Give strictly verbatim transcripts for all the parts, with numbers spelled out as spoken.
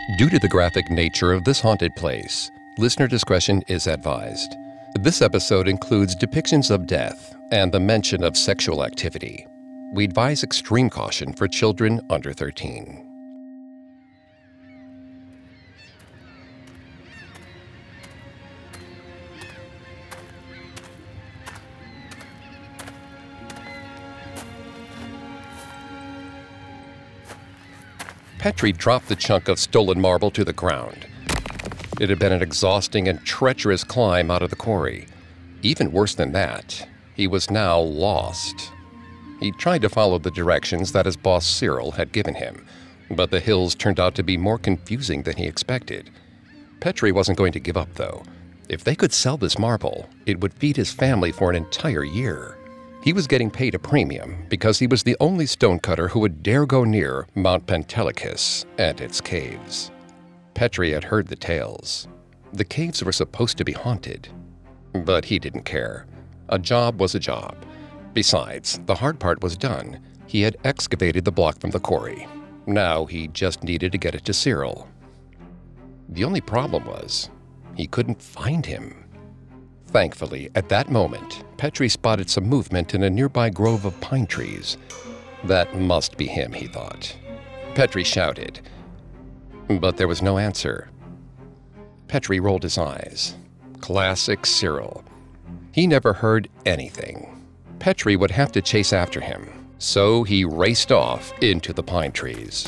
Due to the graphic nature of this haunted place, listener discretion is advised. This episode includes depictions of death and the mention of sexual activity. We advise extreme caution for children under thirteen. Petrie dropped the chunk of stolen marble to the ground. It had been an exhausting and treacherous climb out of the quarry. Even worse than that, he was now lost. He tried to follow the directions that his boss Cyril had given him, but the hills turned out to be more confusing than he expected. Petrie wasn't going to give up, though. If they could sell this marble, it would feed his family for an entire year. He was getting paid a premium because he was the only stonecutter who would dare go near Mount Pentelicus and its caves. Petrie had heard the tales. The caves were supposed to be haunted, but he didn't care. A job was a job. Besides, the hard part was done. He had excavated the block from the quarry. Now he just needed to get it to Cyril. The only problem was, he couldn't find him. Thankfully, at that moment, Petrie spotted some movement in a nearby grove of pine trees. That must be him, he thought. Petrie shouted, but there was no answer. Petrie rolled his eyes. Classic Cyril. He never heard anything. Petrie would have to chase after him, so he raced off into the pine trees.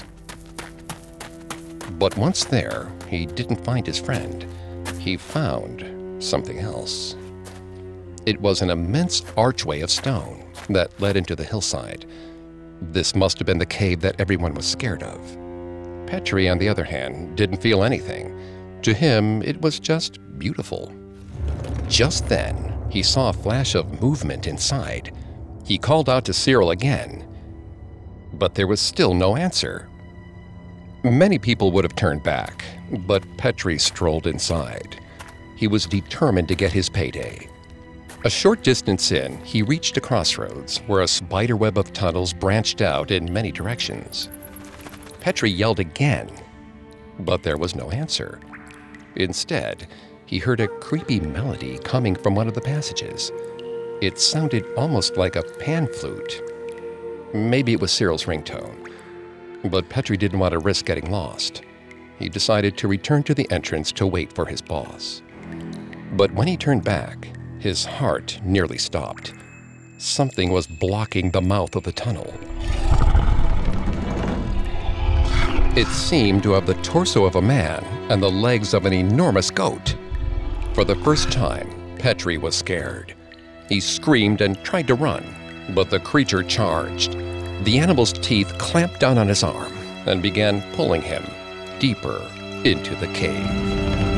But once there, he didn't find his friend. He found something else. It was an immense archway of stone that led into the hillside. This must have been the cave that everyone was scared of. Petrie, on the other hand, didn't feel anything. To him, it was just beautiful. Just then, he saw a flash of movement inside. He called out to Cyril again, but there was still no answer. Many people would have turned back, but Petrie strolled inside. He was determined to get his payday. A short distance in, he reached a crossroads where a spiderweb of tunnels branched out in many directions. Petrie yelled again, but there was no answer. Instead, he heard a creepy melody coming from one of the passages. It sounded almost like a pan flute. Maybe it was Cyril's ringtone, but Petrie didn't want to risk getting lost. He decided to return to the entrance to wait for his boss. But when he turned back, his heart nearly stopped. Something was blocking the mouth of the tunnel. It seemed to have the torso of a man and the legs of an enormous goat. For the first time, Petrie was scared. He screamed and tried to run, but the creature charged. The animal's teeth clamped down on his arm and began pulling him deeper into the cave.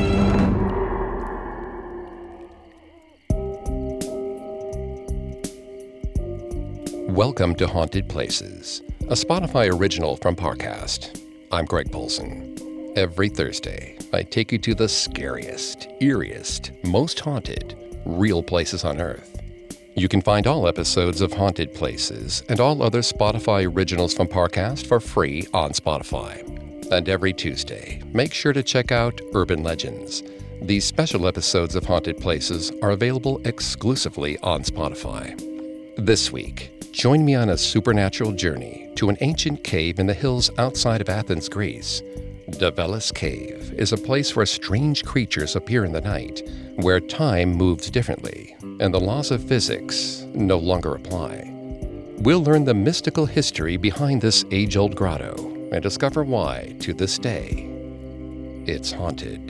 Welcome to Haunted Places, a Spotify original from Parcast. I'm Greg Polson. Every Thursday, I take you to the scariest, eeriest, most haunted, real places on Earth. You can find all episodes of Haunted Places and all other Spotify originals from Parcast for free on Spotify. And every Tuesday, make sure to check out Urban Legends. These special episodes of Haunted Places are available exclusively on Spotify. This week, join me on a supernatural journey to an ancient cave in the hills outside of Athens, Greece. Davelis Cave is a place where strange creatures appear in the night, where time moves differently, and the laws of physics no longer apply. We'll learn the mystical history behind this age-old grotto and discover why, to this day, it's haunted.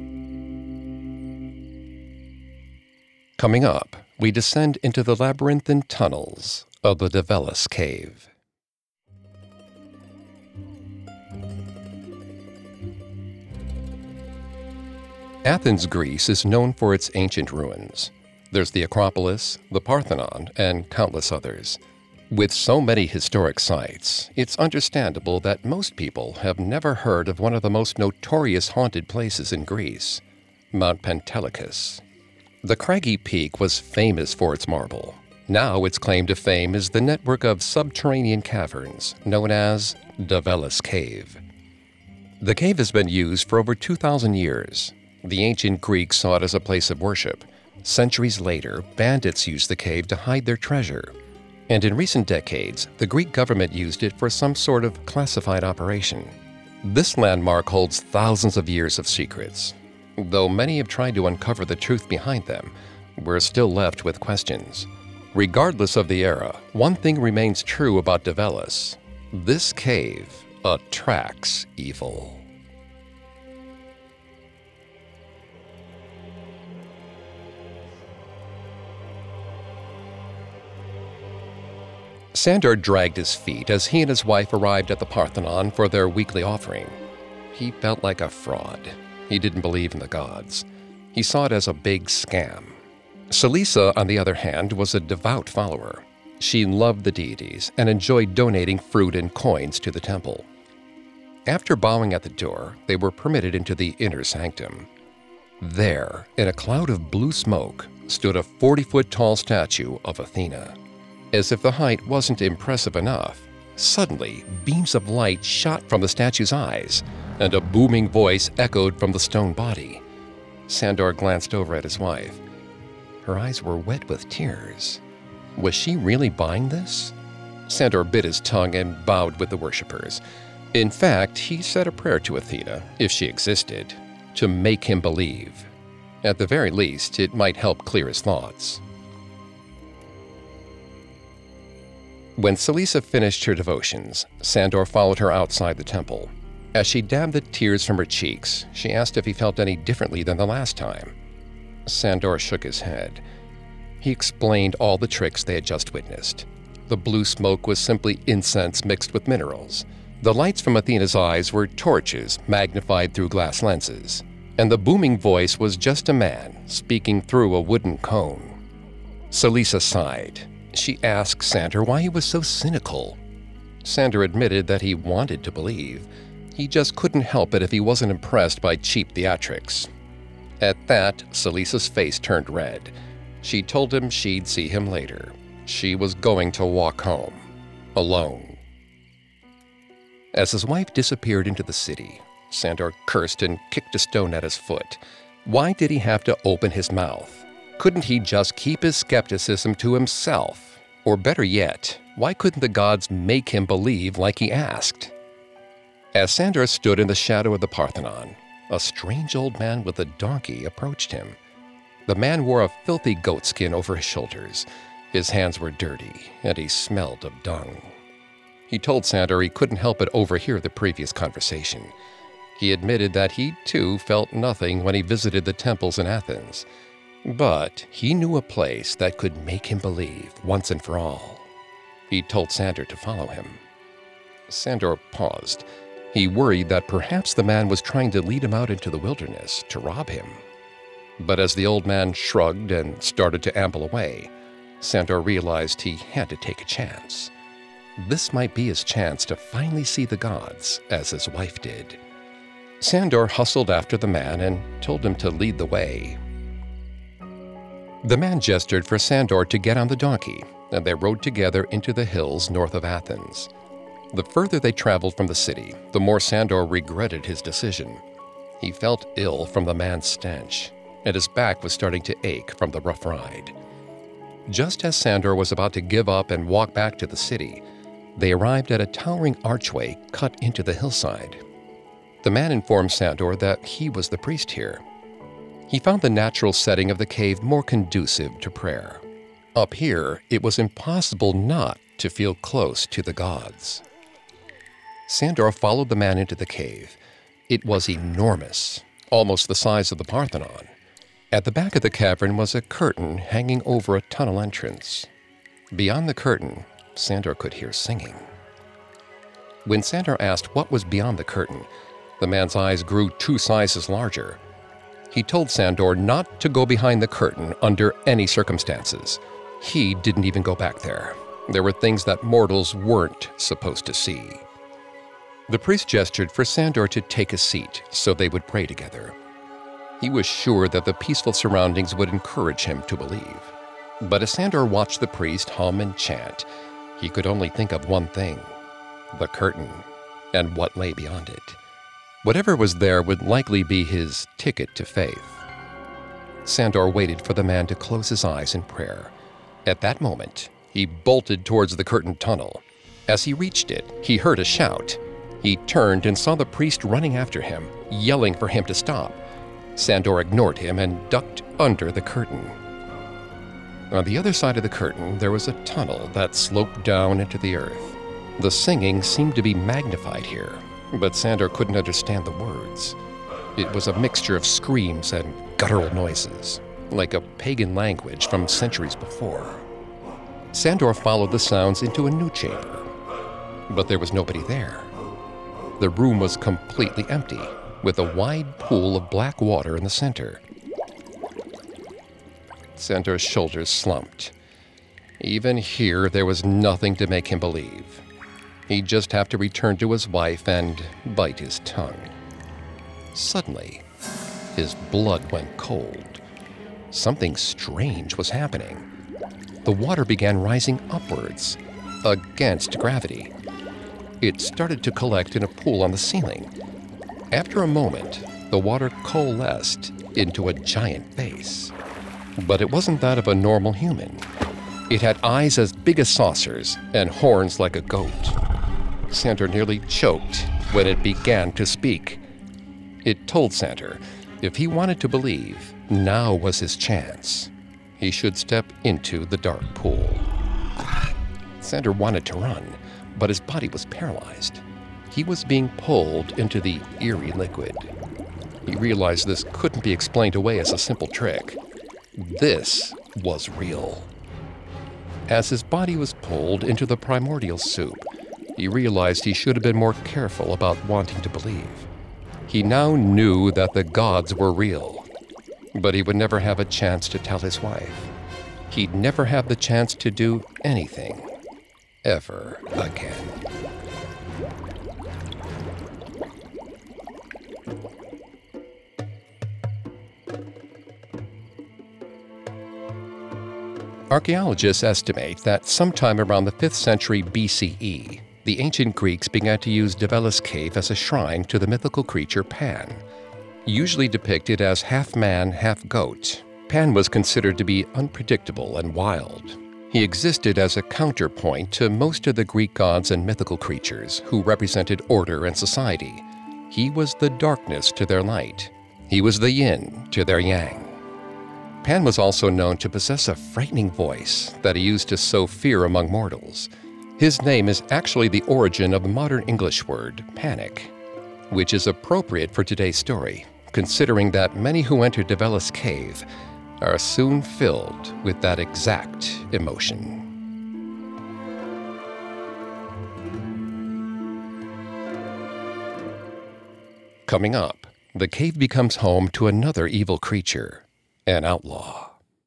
Coming up, we descend into the labyrinthine tunnels of the Davelis Cave. Athens, Greece is known for its ancient ruins. There's the Acropolis, the Parthenon, and countless others. With so many historic sites, it's understandable that most people have never heard of one of the most notorious haunted places in Greece, Mount Pentelicus. The craggy peak was famous for its marble. Now its claim to fame is the network of subterranean caverns known as Davelis Cave. The cave has been used for over two thousand years. The ancient Greeks saw it as a place of worship. Centuries later, bandits used the cave to hide their treasure. And in recent decades, the Greek government used it for some sort of classified operation. This landmark holds thousands of years of secrets. Though many have tried to uncover the truth behind them, we're still left with questions. Regardless of the era, one thing remains true about Davelis. This cave attracts evil. Sandor dragged his feet as he and his wife arrived at the Parthenon for their weekly offering. He felt like a fraud. He didn't believe in the gods. He saw it as a big scam. Salisa, on the other hand, was a devout follower. She loved the deities and enjoyed donating fruit and coins to the temple. After bowing at the door, they were permitted into the inner sanctum. There, in a cloud of blue smoke, stood a forty-foot-tall statue of Athena. As if the height wasn't impressive enough, suddenly beams of light shot from the statue's eyes, and a booming voice echoed from the stone body. Sandor glanced over at his wife. Her eyes were wet with tears. Was she really buying this? Sandor bit his tongue and bowed with the worshippers. In fact, he said a prayer to Athena, if she existed, to make him believe. At the very least, it might help clear his thoughts. When Salisa finished her devotions, Sandor followed her outside the temple. As she dabbed the tears from her cheeks, she asked if he felt any differently than the last time. Sandor shook his head. He explained all the tricks they had just witnessed. The blue smoke was simply incense mixed with minerals. The lights from Athena's eyes were torches magnified through glass lenses. And the booming voice was just a man speaking through a wooden cone. Salisa sighed. She asked Sandor why he was so cynical. Sandor admitted that he wanted to believe. He just couldn't help it if he wasn't impressed by cheap theatrics. At that, Salisa's face turned red. She told him she'd see him later. She was going to walk home, alone. As his wife disappeared into the city, Sandor cursed and kicked a stone at his foot. Why did he have to open his mouth? Couldn't he just keep his skepticism to himself? Or better yet, why couldn't the gods make him believe like he asked? As Sandor stood in the shadow of the Parthenon, a strange old man with a donkey approached him. The man wore a filthy goatskin over his shoulders. His hands were dirty, and he smelled of dung. He told Sandor he couldn't help but overhear the previous conversation. He admitted that he, too, felt nothing when he visited the temples in Athens. But he knew a place that could make him believe once and for all. He told Sandor to follow him. Sandor paused. He worried that perhaps the man was trying to lead him out into the wilderness to rob him. But as the old man shrugged and started to amble away, Sandor realized he had to take a chance. This might be his chance to finally see the gods as his wife did. Sandor hustled after the man and told him to lead the way. The man gestured for Sandor to get on the donkey, and they rode together into the hills north of Athens. The further they traveled from the city, the more Sandor regretted his decision. He felt ill from the man's stench, and his back was starting to ache from the rough ride. Just as Sandor was about to give up and walk back to the city, they arrived at a towering archway cut into the hillside. The man informed Sandor that he was the priest here. He found the natural setting of the cave more conducive to prayer. Up here, it was impossible not to feel close to the gods. Sandor followed the man into the cave. It was enormous, almost the size of the Parthenon. At the back of the cavern was a curtain hanging over a tunnel entrance. Beyond the curtain, Sandor could hear singing. When Sandor asked what was beyond the curtain, the man's eyes grew two sizes larger. He told Sandor not to go behind the curtain under any circumstances. He didn't even go back there. There were things that mortals weren't supposed to see. The priest gestured for Sandor to take a seat so they would pray together. He was sure that the peaceful surroundings would encourage him to believe. But as Sandor watched the priest hum and chant, he could only think of one thing: the curtain and what lay beyond it. Whatever was there would likely be his ticket to faith. Sandor waited for the man to close his eyes in prayer. At that moment, he bolted towards the curtained tunnel. As he reached it, he heard a shout. He turned and saw the priest running after him, yelling for him to stop. Sandor ignored him and ducked under the curtain. On the other side of the curtain, there was a tunnel that sloped down into the earth. The singing seemed to be magnified here, but Sandor couldn't understand the words. It was a mixture of screams and guttural noises, like a pagan language from centuries before. Sandor followed the sounds into a new chamber, but there was nobody there. The room was completely empty, with a wide pool of black water in the center. Sandor's shoulders slumped. Even here, there was nothing to make him believe. He'd just have to return to his wife and bite his tongue. Suddenly, his blood went cold. Something strange was happening. The water began rising upwards, against gravity. It started to collect in a pool on the ceiling. After a moment, the water coalesced into a giant face. But it wasn't that of a normal human. It had eyes as big as saucers and horns like a goat. Sandor nearly choked when it began to speak. It told Sandor if he wanted to believe, now was his chance. He should step into the dark pool. Sandor wanted to run, but his body was paralyzed. He was being pulled into the eerie liquid. He realized this couldn't be explained away as a simple trick. This was real. As his body was pulled into the primordial soup, he realized he should have been more careful about wanting to believe. He now knew that the gods were real, but he would never have a chance to tell his wife. He'd never have the chance to do anything, ever again. Archaeologists estimate that sometime around the fifth century B C E, the ancient Greeks began to use Daveles Cave as a shrine to the mythical creature Pan. Usually depicted as half man, half goat, Pan was considered to be unpredictable and wild. He existed as a counterpoint to most of the Greek gods and mythical creatures who represented order and society. He was the darkness to their light. He was the yin to their yang. Pan was also known to possess a frightening voice that he used to sow fear among mortals. His name is actually the origin of the modern English word panic, which is appropriate for today's story, considering that many who enter Daveles Cave are soon filled with that exact emotion. Coming up, the cave becomes home to another evil creature, an outlaw.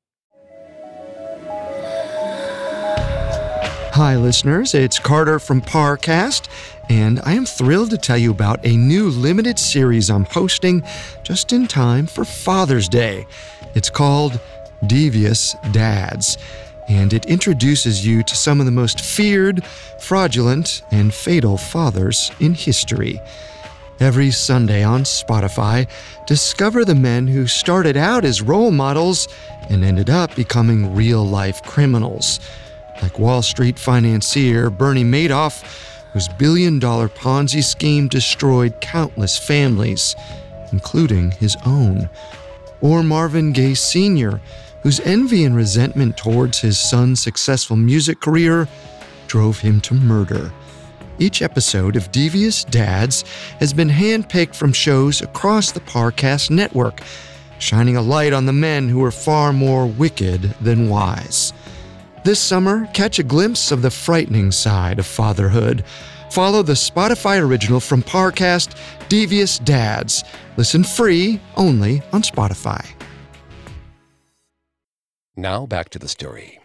Hi, listeners. It's Carter from Parcast, and I am thrilled to tell you about a new limited series I'm hosting just in time for Father's Day. It's called Devious Dads, and it introduces you to some of the most feared, fraudulent, and fatal fathers in history. Every Sunday on Spotify, discover the men who started out as role models and ended up becoming real-life criminals, like Wall Street financier Bernie Madoff, whose billion-dollar Ponzi scheme destroyed countless families, including his own, or Marvin Gaye Senior, whose envy and resentment towards his son's successful music career drove him to murder. Each episode of Devious Dads has been handpicked from shows across the Parcast network, shining a light on the men who are far more wicked than wise. This summer, catch a glimpse of the frightening side of fatherhood. Follow the Spotify original from Parcast, Devious Dads. Listen free only on Spotify. Now back to the story.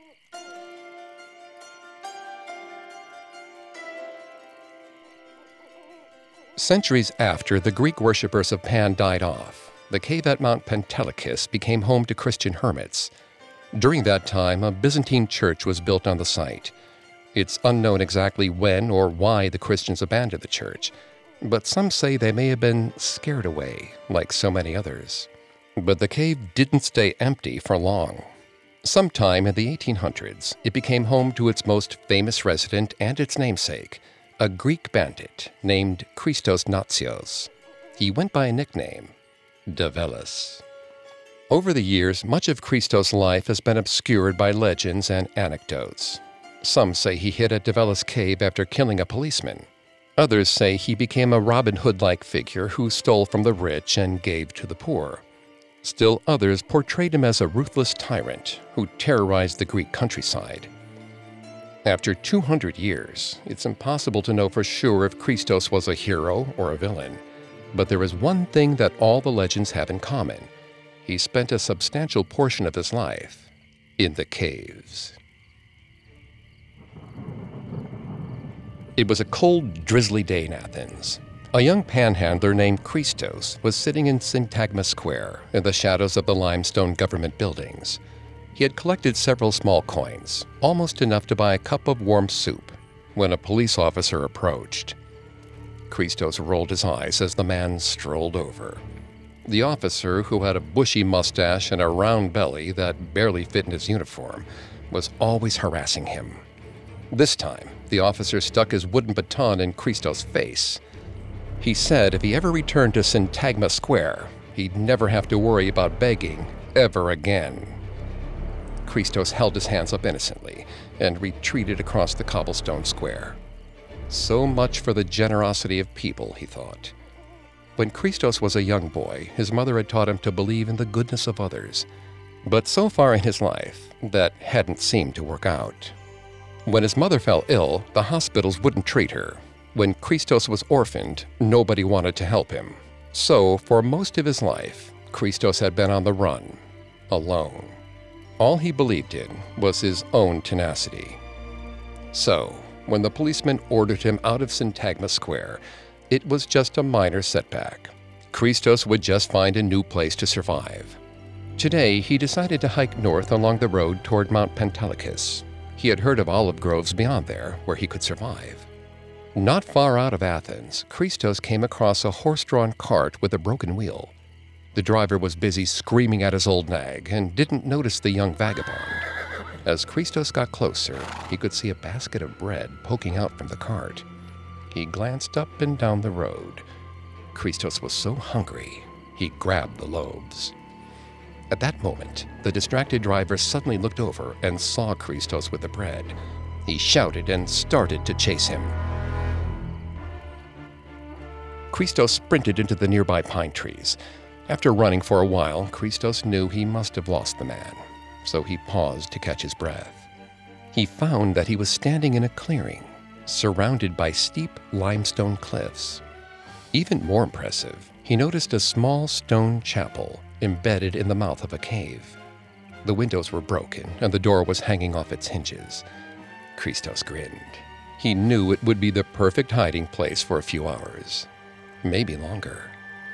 Centuries after the Greek worshippers of Pan died off, the cave at Mount Pentelicus became home to Christian hermits. During that time, a Byzantine church was built on the site. It's unknown exactly when or why the Christians abandoned the church. but some say they may have been scared away, like so many others. But the cave didn't stay empty for long. Sometime in the eighteen hundreds, it became home to its most famous resident and its namesake, a Greek bandit named Christos Natsios. He went by a nickname, Davelis. Over the years, much of Christos' life has been obscured by legends and anecdotes. Some say he hid at Davelis Cave after killing a policeman. Others say he became a Robin Hood-like figure who stole from the rich and gave to the poor. Still others portrayed him as a ruthless tyrant who terrorized the Greek countryside. After two hundred years, it's impossible to know for sure if Christos was a hero or a villain. But there is one thing that all the legends have in common. He spent a substantial portion of his life in the caves. It was a cold, drizzly day in Athens. A young panhandler named Christos was sitting in Syntagma Square in the shadows of the limestone government buildings. He had collected several small coins, almost enough to buy a cup of warm soup, when a police officer approached. Christos rolled his eyes as the man strolled over. The officer, who had a bushy mustache and a round belly that barely fit in his uniform, was always harassing him. This time, the officer stuck his wooden baton in Christos' face. He said if he ever returned to Syntagma Square, he'd never have to worry about begging ever again. Christos held his hands up innocently and retreated across the cobblestone square. So much for the generosity of people, he thought. When Christos was a young boy, his mother had taught him to believe in the goodness of others. But so far in his life, that hadn't seemed to work out. When his mother fell ill, the hospitals wouldn't treat her. When Christos was orphaned, nobody wanted to help him. So, for most of his life, Christos had been on the run, alone. All he believed in was his own tenacity. So, when the policeman ordered him out of Syntagma Square, it was just a minor setback. Christos would just find a new place to survive. Today, he decided to hike north along the road toward Mount Pentelicus. He had heard of olive groves beyond there where he could survive. Not far out of Athens, Christos came across a horse-drawn cart with a broken wheel. The driver was busy screaming at his old nag and didn't notice the young vagabond. As Christos got closer, he could see a basket of bread poking out from the cart. He glanced up and down the road. Christos was so hungry, he grabbed the loaves. At that moment, the distracted driver suddenly looked over and saw Christos with the bread. He shouted and started to chase him. Christos sprinted into the nearby pine trees. After running for a while, Christos knew he must have lost the man, so he paused to catch his breath. He found that he was standing in a clearing, surrounded by steep limestone cliffs. Even more impressive, he noticed a small stone chapel embedded in the mouth of a cave. The windows were broken and the door was hanging off its hinges. Christos grinned. He knew it would be the perfect hiding place for a few hours, maybe longer.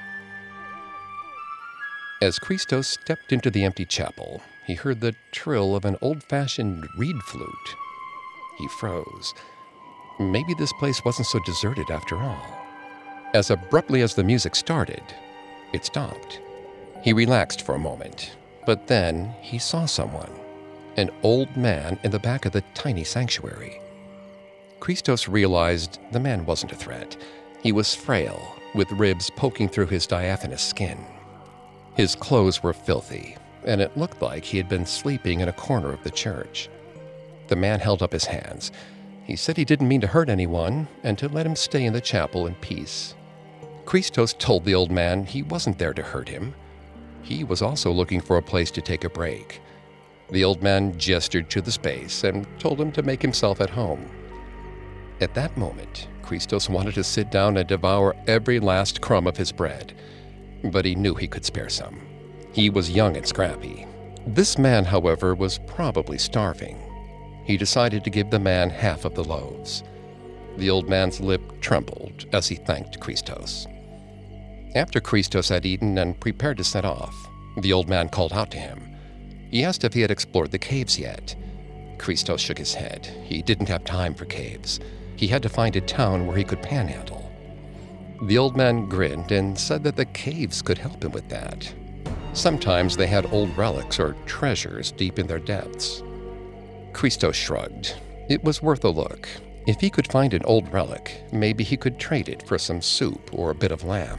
As Christos stepped into the empty chapel, he heard the trill of an old-fashioned reed flute. He froze. Maybe this place wasn't so deserted after all. As abruptly as the music started, it stopped. He relaxed for a moment, but then he saw someone, an old man in the back of the tiny sanctuary. Christos realized the man wasn't a threat. He was frail, with ribs poking through his diaphanous skin. His clothes were filthy, and it looked like he had been sleeping in a corner of the church. The man held up his hands. He said he didn't mean to hurt anyone and to let him stay in the chapel in peace. Christos told the old man he wasn't there to hurt him. He was also looking for a place to take a break. The old man gestured to the space and told him to make himself at home. At that moment, Christos wanted to sit down and devour every last crumb of his bread, but he knew he could spare some. He was young and scrappy. This man, however, was probably starving. He decided to give the man half of the loaves. The old man's lip trembled as he thanked Christos. After Christos had eaten and prepared to set off, the old man called out to him. He asked if he had explored the caves yet. Christos shook his head. He didn't have time for caves. He had to find a town where he could panhandle. The old man grinned and said that the caves could help him with that. Sometimes they had old relics or treasures deep in their depths. Christos shrugged. It was worth a look. If he could find an old relic, maybe he could trade it for some soup or a bit of lamb.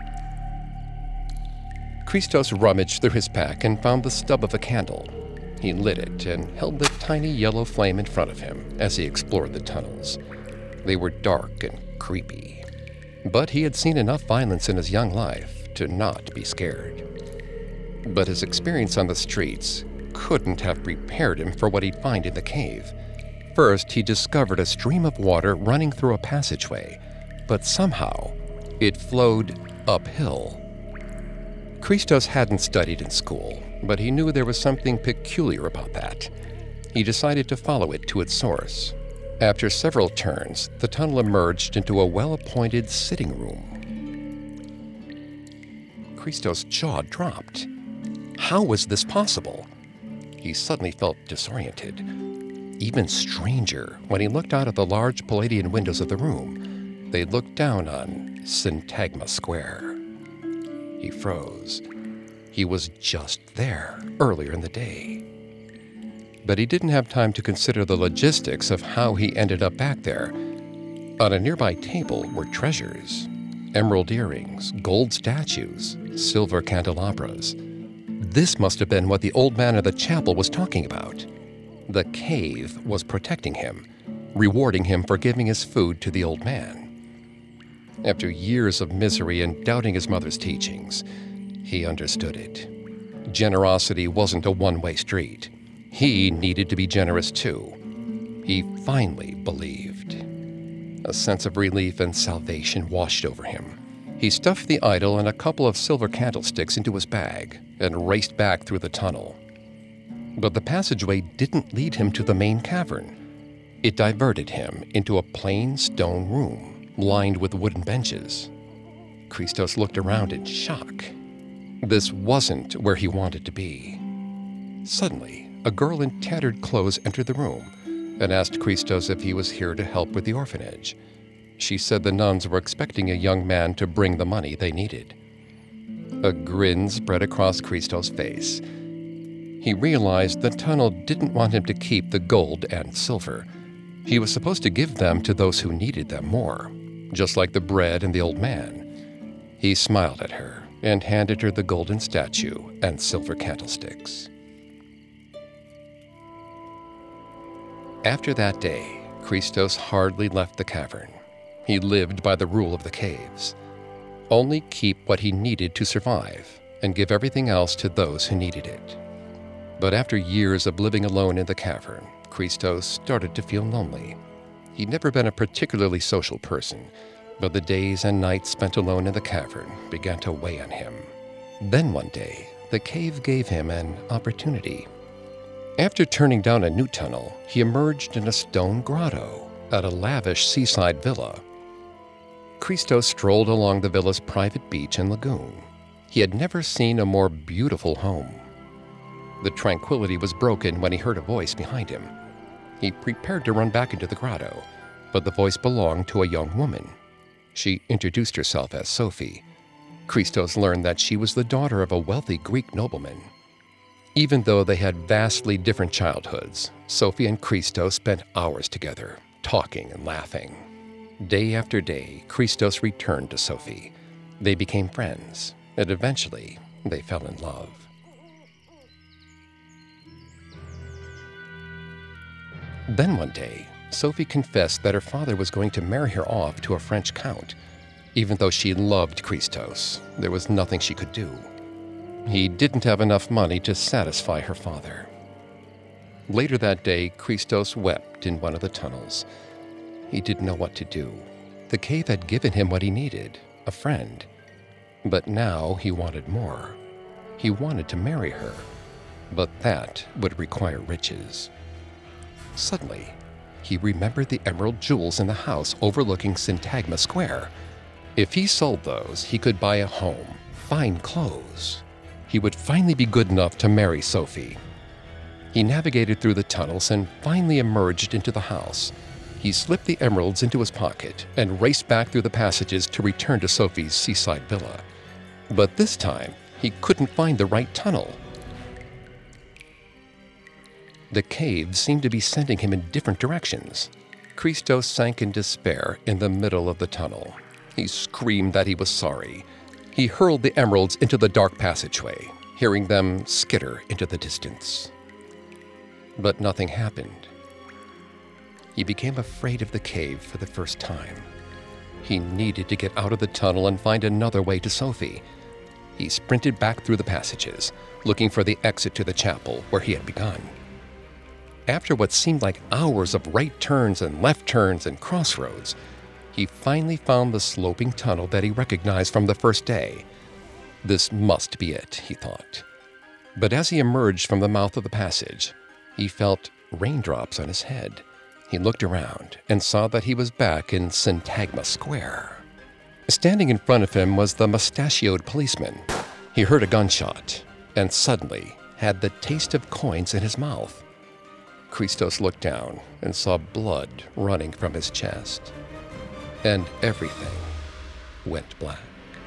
Christos rummaged through his pack and found the stub of a candle. He lit it and held the tiny yellow flame in front of him as he explored the tunnels. They were dark and creepy. But he had seen enough violence in his young life to not be scared. But his experience on the streets couldn't have prepared him for what he'd find in the cave. First, he discovered a stream of water running through a passageway, but somehow it flowed uphill. Christos hadn't studied in school, but he knew there was something peculiar about that. He decided to follow it to its source. After several turns, the tunnel emerged into a well-appointed sitting room. Christos' jaw dropped. How was this possible? He suddenly felt disoriented. Even stranger when he looked out of the large Palladian windows of the room. They looked down on Syntagma Square. He froze. He was just there earlier in the day. But he didn't have time to consider the logistics of how he ended up back there. On a nearby table were treasures, emerald earrings, gold statues, silver candelabras. This must have been what the old man of the chapel was talking about. The cave was protecting him, rewarding him for giving his food to the old man. After years of misery and doubting his mother's teachings, he understood it. Generosity wasn't a one-way street. He needed to be generous too. He finally believed. A sense of relief and salvation washed over him. He stuffed the idol and a couple of silver candlesticks into his bag and raced back through the tunnel. But the passageway didn't lead him to the main cavern. It diverted him into a plain stone room lined with wooden benches. Christos looked around in shock. This wasn't where he wanted to be. Suddenly, a girl in tattered clothes entered the room and asked Christos if he was here to help with the orphanage. She said the nuns were expecting a young man to bring the money they needed. A grin spread across Christos' face. He realized the tunnel didn't want him to keep the gold and silver. He was supposed to give them to those who needed them more, just like the bread and the old man. He smiled at her and handed her the golden statue and silver candlesticks. After that day, Christos hardly left the cavern. He lived by the rule of the caves. Only keep what he needed to survive and give everything else to those who needed it. But after years of living alone in the cavern, Christos started to feel lonely. He'd never been a particularly social person, but the days and nights spent alone in the cavern began to weigh on him. Then one day, the cave gave him an opportunity. After turning down a new tunnel, he emerged in a stone grotto at a lavish seaside villa. Christos strolled along the villa's private beach and lagoon. He had never seen a more beautiful home. The tranquility was broken when he heard a voice behind him. He prepared to run back into the grotto, but the voice belonged to a young woman. She introduced herself as Sophie. Christos learned that she was the daughter of a wealthy Greek nobleman. Even though they had vastly different childhoods, Sophie and Christos spent hours together, talking and laughing. Day after day, Christos returned to Sophie. They became friends, and eventually they fell in love. Then one day, Sophie confessed that her father was going to marry her off to a French count. Even though she loved Christos, there was nothing she could do. He didn't have enough money to satisfy her father. Later that day, Christos wept in one of the tunnels. He didn't know what to do. The cave had given him what he needed, a friend. But now he wanted more. He wanted to marry her, but that would require riches. Suddenly, he remembered the emerald jewels in the house overlooking Syntagma Square. If he sold those, he could buy a home, fine clothes. He would finally be good enough to marry Sophie. He navigated through the tunnels and finally emerged into the house. He slipped the emeralds into his pocket and raced back through the passages to return to Sophie's seaside villa. But this time, he couldn't find the right tunnel. The cave seemed to be sending him in different directions. Christos sank in despair in the middle of the tunnel. He screamed that he was sorry. He hurled the emeralds into the dark passageway, hearing them skitter into the distance. But nothing happened. He became afraid of the cave for the first time. He needed to get out of the tunnel and find another way to Sophie. He sprinted back through the passages, looking for the exit to the chapel where he had begun. After what seemed like hours of right turns and left turns and crossroads, he finally found the sloping tunnel that he recognized from the first day. This must be it, he thought. But as he emerged from the mouth of the passage, he felt raindrops on his head. He looked around and saw that he was back in Syntagma Square. Standing in front of him was the mustachioed policeman. He heard a gunshot and suddenly had the taste of coins in his mouth. Christos looked down and saw blood running from his chest. And everything went black.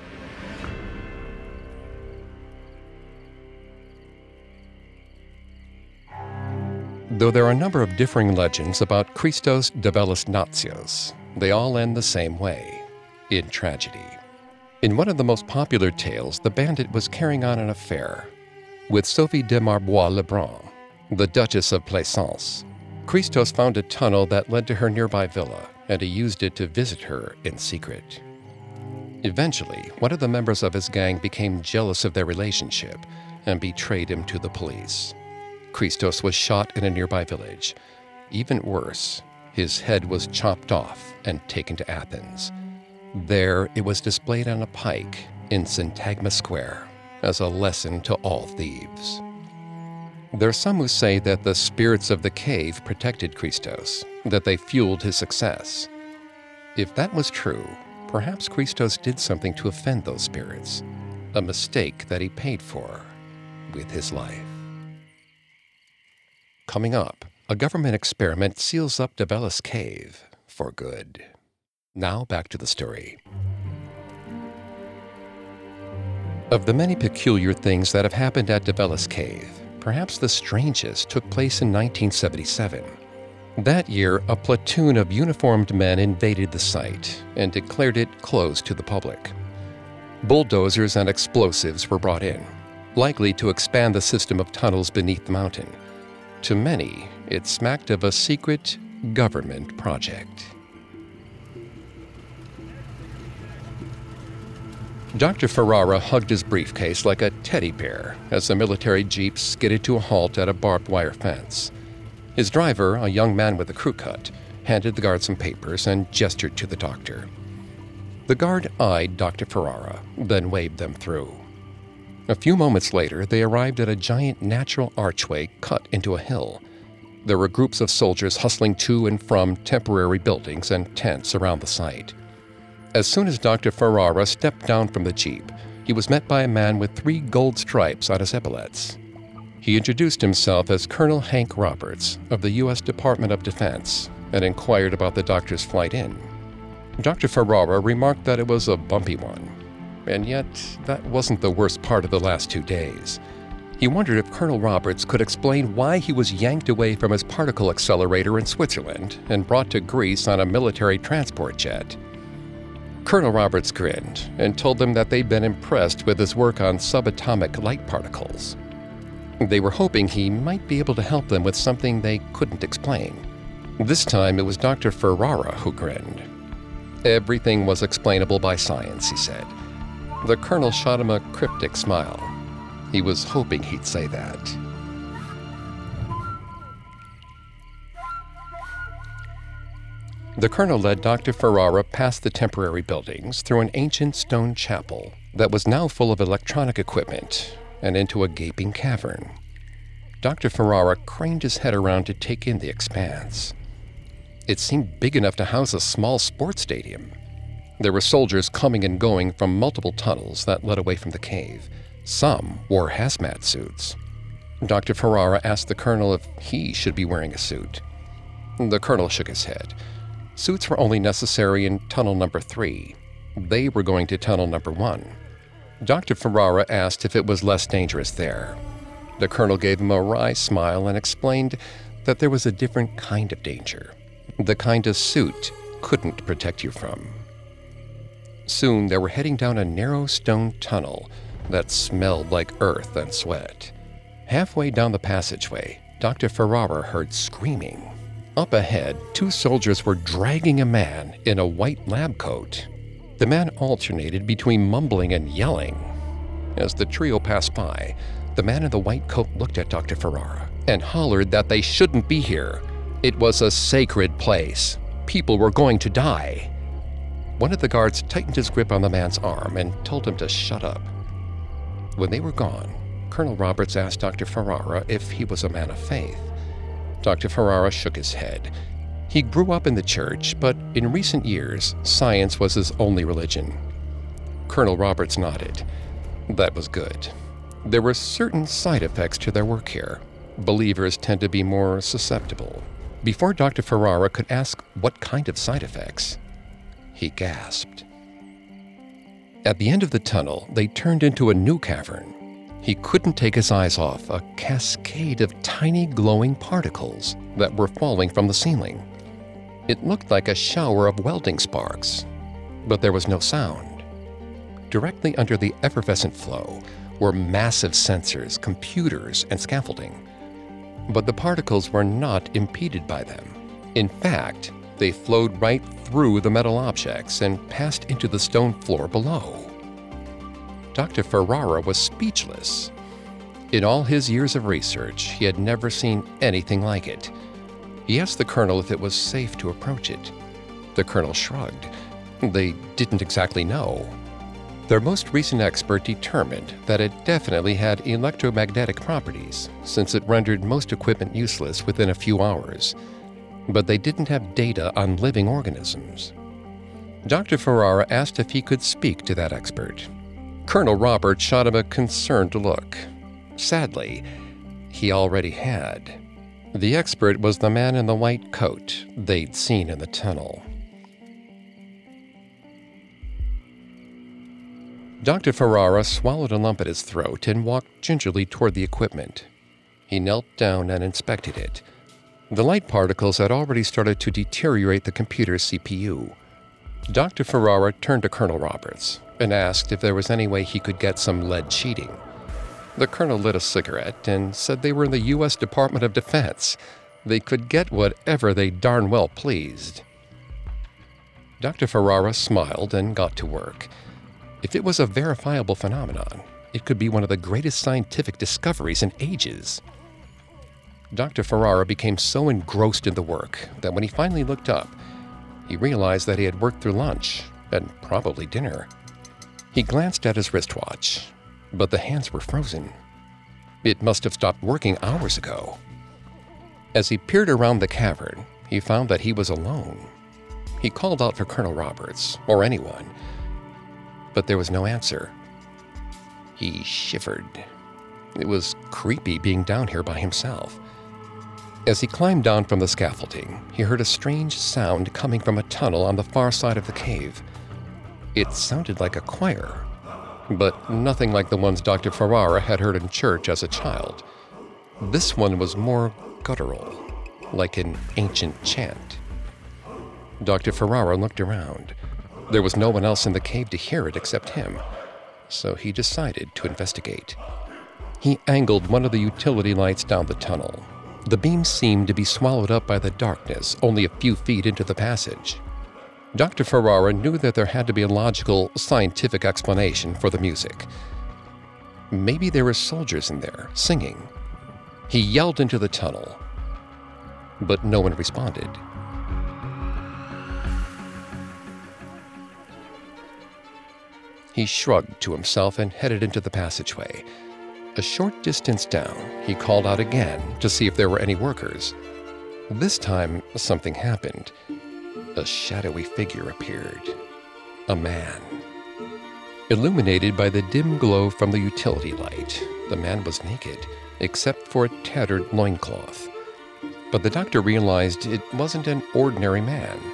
Though there are a number of differing legends about Christos Dabelis Natsios, they all end the same way, in tragedy. In one of the most popular tales, the bandit was carrying on an affair with Sophie de Marbois-Lebrun, the Duchess of Plaisance. Christos found a tunnel that led to her nearby villa, and he used it to visit her in secret. Eventually, one of the members of his gang became jealous of their relationship and betrayed him to the police. Christos was shot in a nearby village. Even worse, his head was chopped off and taken to Athens. There, it was displayed on a pike in Syntagma Square as a lesson to all thieves. There are some who say that the spirits of the cave protected Christos, that they fueled his success. If that was true, perhaps Christos did something to offend those spirits, a mistake that he paid for with his life. Coming up, a government experiment seals up Dabelis Cave for good. Now back to the story. Of the many peculiar things that have happened at Dabelis Cave, perhaps the strangest took place in nineteen seventy-seven. That year, a platoon of uniformed men invaded the site and declared it closed to the public. Bulldozers and explosives were brought in, likely to expand the system of tunnels beneath the mountain. To many, it smacked of a secret government project. Doctor Ferrara hugged his briefcase like a teddy bear as the military jeep skidded to a halt at a barbed wire fence. His driver, a young man with a crew cut, handed the guard some papers and gestured to the doctor. The guard eyed Doctor Ferrara, then waved them through. A few moments later, they arrived at a giant natural archway cut into a hill. There were groups of soldiers hustling to and from temporary buildings and tents around the site. As soon as Doctor Ferrara stepped down from the jeep, he was met by a man with three gold stripes on his epaulets. He introduced himself as Colonel Hank Roberts of the U S Department of Defense and inquired about the doctor's flight in. Doctor Ferrara remarked that it was a bumpy one, and yet that wasn't the worst part of the last two days. He wondered if Colonel Roberts could explain why he was yanked away from his particle accelerator in Switzerland and brought to Greece on a military transport jet. Colonel Roberts grinned and told them that they'd been impressed with his work on subatomic light particles. They were hoping he might be able to help them with something they couldn't explain. This time it was Doctor Ferrara who grinned. Everything was explainable by science, he said. The colonel shot him a cryptic smile. He was hoping he'd say that. The colonel led Doctor Ferrara past the temporary buildings through an ancient stone chapel that was now full of electronic equipment and into a gaping cavern. Doctor Ferrara craned his head around to take in the expanse. It seemed big enough to house a small sports stadium. There were soldiers coming and going from multiple tunnels that led away from the cave. Some wore hazmat suits. Doctor Ferrara asked the colonel if he should be wearing a suit. The colonel shook his head. Suits were only necessary in tunnel number three. They were going to tunnel number one. Doctor Ferrara asked if it was less dangerous there. The colonel gave him a wry smile and explained that there was a different kind of danger, the kind a suit couldn't protect you from. Soon they were heading down a narrow stone tunnel that smelled like earth and sweat. Halfway down the passageway, Doctor Ferrara heard screaming. Up ahead, two soldiers were dragging a man in a white lab coat. The man alternated between mumbling and yelling. As the trio passed by, the man in the white coat looked at Doctor Ferrara and hollered that they shouldn't be here. It was a sacred place. People were going to die. One of the guards tightened his grip on the man's arm and told him to shut up. When they were gone, Colonel Roberts asked Doctor Ferrara if he was a man of faith. Doctor Ferrara shook his head. He grew up in the church, but in recent years, science was his only religion. Colonel Roberts nodded. That was good. There were certain side effects to their work here. Believers tend to be more susceptible. Before Doctor Ferrara could ask what kind of side effects, he gasped. At the end of the tunnel, they turned into a new cavern. He couldn't take his eyes off a cascade of tiny glowing particles that were falling from the ceiling. It looked like a shower of welding sparks, but there was no sound. Directly under the effervescent flow were massive sensors, computers, and scaffolding. But the particles were not impeded by them. In fact, they flowed right through the metal objects and passed into the stone floor below. Doctor Ferrara was speechless. In all his years of research, he had never seen anything like it. He asked the colonel if it was safe to approach it. The colonel shrugged. They didn't exactly know. Their most recent expert determined that it definitely had electromagnetic properties, since it rendered most equipment useless within a few hours. But they didn't have data on living organisms. Doctor Ferrara asked if he could speak to that expert. Colonel Roberts shot him a concerned look. Sadly, he already had. The expert was the man in the white coat they'd seen in the tunnel. Doctor Ferrara swallowed a lump at his throat and walked gingerly toward the equipment. He knelt down and inspected it. The light particles had already started to deteriorate the computer's C P U. Doctor Ferrara turned to Colonel Roberts and asked if there was any way he could get some lead sheeting. The colonel lit a cigarette and said they were in the U S Department of Defense. They could get whatever they darn well pleased. Doctor Ferrara smiled and got to work. If it was a verifiable phenomenon, it could be one of the greatest scientific discoveries in ages. Doctor Ferrara became so engrossed in the work that when he finally looked up, he realized that he had worked through lunch and probably dinner. He glanced at his wristwatch, but the hands were frozen. It must have stopped working hours ago. As he peered around the cavern, he found that he was alone. He called out for Colonel Roberts, or anyone, but there was no answer. He shivered. It was creepy being down here by himself. As he climbed down from the scaffolding, he heard a strange sound coming from a tunnel on the far side of the cave. It sounded like a choir, but nothing like the ones Doctor Ferrara had heard in church as a child. This one was more guttural, like an ancient chant. Doctor Ferrara looked around. There was no one else in the cave to hear it except him, so he decided to investigate. He angled one of the utility lights down the tunnel. The beam seemed to be swallowed up by the darkness only a few feet into the passage. Doctor Ferrara knew that there had to be a logical, scientific explanation for the music. Maybe there were soldiers in there, singing. He yelled into the tunnel, but no one responded. He shrugged to himself and headed into the passageway. A short distance down, he called out again to see if there were any workers. This time, something happened. A shadowy figure appeared. A man. Illuminated by the dim glow from the utility light, the man was naked, except for a tattered loincloth. But the doctor realized it wasn't an ordinary man.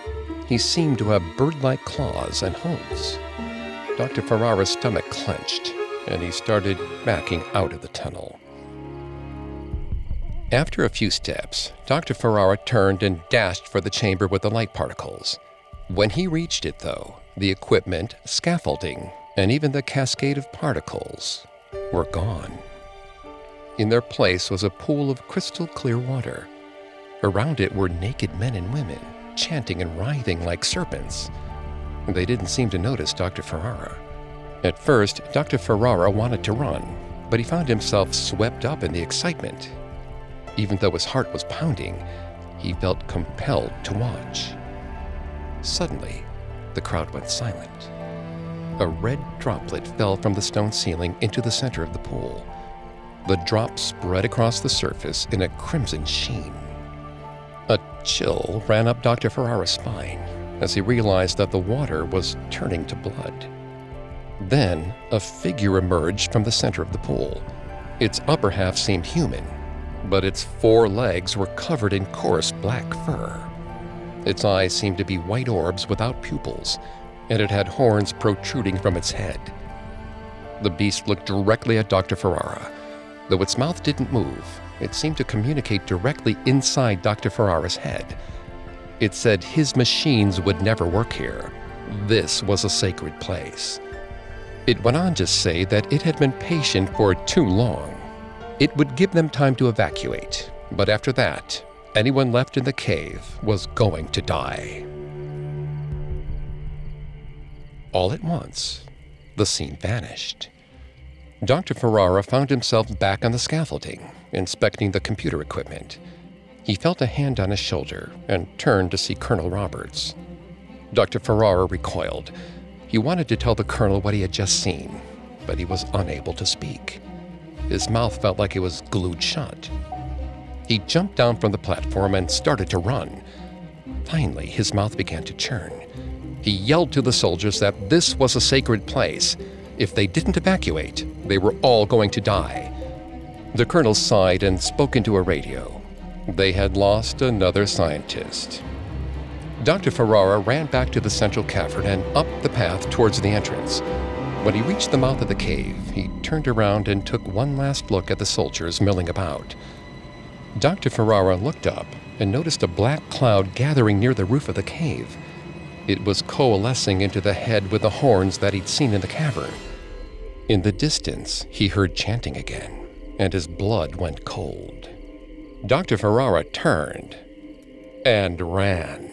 He seemed to have bird-like claws and hooves. Doctor Ferrara's stomach clenched, and he started backing out of the tunnel. After a few steps, Doctor Ferrara turned and dashed for the chamber with the light particles. When he reached it, though, the equipment, scaffolding, and even the cascade of particles were gone. In their place was a pool of crystal clear water. Around it were naked men and women, chanting and writhing like serpents. They didn't seem to notice Doctor Ferrara. At first, Doctor Ferrara wanted to run, but he found himself swept up in the excitement. Even though his heart was pounding, he felt compelled to watch. Suddenly, the crowd went silent. A red droplet fell from the stone ceiling into the center of the pool. The drop spread across the surface in a crimson sheen. A chill ran up Doctor Ferrara's spine as he realized that the water was turning to blood. Then, a figure emerged from the center of the pool. Its upper half seemed human, but its four legs were covered in coarse black fur. Its eyes seemed to be white orbs without pupils, and it had horns protruding from its head. The beast looked directly at Doctor Ferrara. Though its mouth didn't move, it seemed to communicate directly inside Doctor Ferrara's head. It said his machines would never work here. This was a sacred place. It went on to say that it had been patient for too long. It would give them time to evacuate, but after that, anyone left in the cave was going to die. All at once, the scene vanished. Doctor Ferrara found himself back on the scaffolding, inspecting the computer equipment. He felt a hand on his shoulder and turned to see Colonel Roberts. Doctor Ferrara recoiled. He wanted to tell the colonel what he had just seen, but he was unable to speak. His mouth felt like it was glued shut. He jumped down from the platform and started to run. Finally, his mouth began to churn. He yelled to the soldiers that this was a sacred place. If they didn't evacuate, they were all going to die. The colonel sighed and spoke into a radio. They had lost another scientist. Doctor Ferrara ran back to the central cavern and up the path towards the entrance. When he reached the mouth of the cave, he turned around and took one last look at the soldiers milling about. Doctor Ferrara looked up and noticed a black cloud gathering near the roof of the cave. It was coalescing into the head with the horns that he'd seen in the cavern. In the distance, he heard chanting again, and his blood went cold. Doctor Ferrara turned and ran.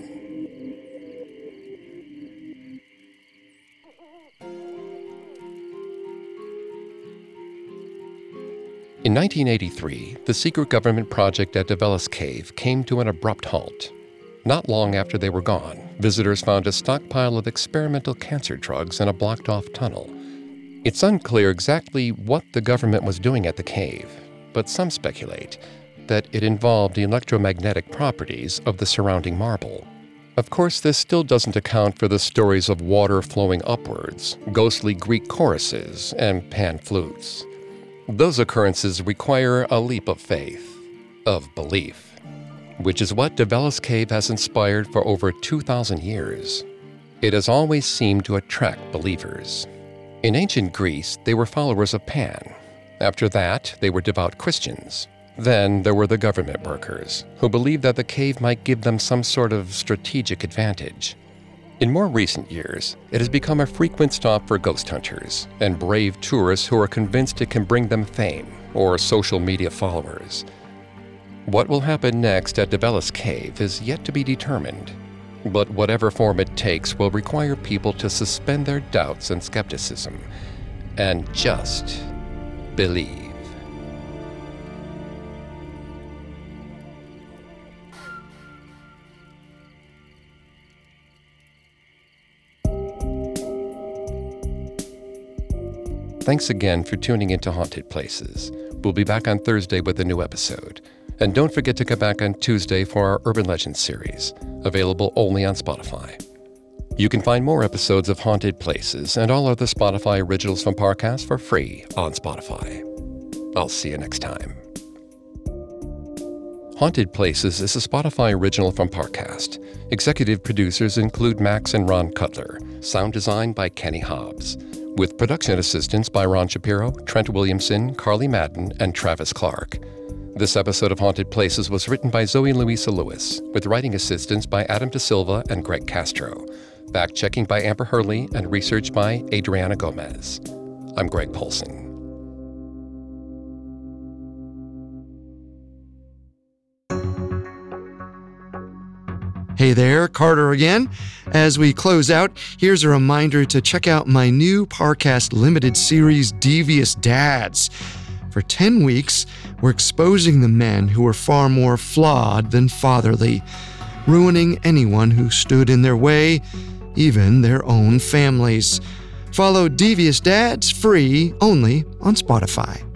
In nineteen eighty-three, the secret government project at Develis Cave came to an abrupt halt. Not long after they were gone, visitors found a stockpile of experimental cancer drugs in a blocked-off tunnel. It's unclear exactly what the government was doing at the cave, but some speculate that it involved the electromagnetic properties of the surrounding marble. Of course, this still doesn't account for the stories of water flowing upwards, ghostly Greek choruses, and pan flutes. Those occurrences require a leap of faith, of belief, which is what Develis Cave has inspired for over two thousand years. It has always seemed to attract believers. In ancient Greece, they were followers of Pan. After that, they were devout Christians. Then there were the government workers, who believed that the cave might give them some sort of strategic advantage. In more recent years, it has become a frequent stop for ghost hunters and brave tourists who are convinced it can bring them fame or social media followers. What will happen next at Develis Cave is yet to be determined, but whatever form it takes will require people to suspend their doubts and skepticism and just believe. Thanks again for tuning into Haunted Places. We'll be back on Thursday with a new episode. And don't forget to come back on Tuesday for our Urban Legends series, available only on Spotify. You can find more episodes of Haunted Places and all other Spotify originals from Parcast for free on Spotify. I'll see you next time. Haunted Places is a Spotify original from Parcast. Executive producers include Max and Ron Cutler. Sound design by Kenny Hobbs. With production assistance by Ron Shapiro, Trent Williamson, Carly Madden, and Travis Clark. This episode of Haunted Places was written by Zoe Louisa Lewis, with writing assistance by Adam De Silva and Greg Castro. Fact-checking by Amber Hurley and research by Adriana Gomez. I'm Greg Polson. Hey there, Carter again. As we close out, here's a reminder to check out my new Parcast limited series, Devious Dads. For ten weeks, we're exposing the men who are far more flawed than fatherly, ruining anyone who stood in their way, even their own families. Follow Devious Dads free only on Spotify.